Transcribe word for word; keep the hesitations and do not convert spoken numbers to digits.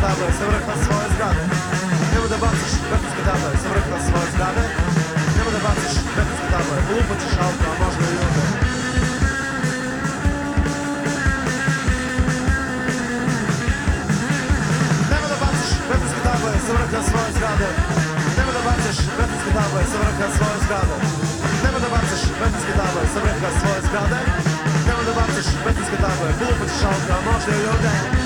skradałeś, zawrek na swoje zgrady. Nie będę baczyć, będę skradałeś, zawrek na swoje zgrady. Nie będę baczyć, będę skradałeś, lupę ci szałka, a może i jutro. Nie będę baczyć, będę skradałeś, zawrek na swoje zgrady. Nie będę baczyć, będę skradałeś, zawrek na swoje zgrady. Nie będę baczyć, będę skradałeś, zawrek na swoje zgrady. Nie będę baczyć, będę skradałeś, lupę ci szałka, a może i jutro.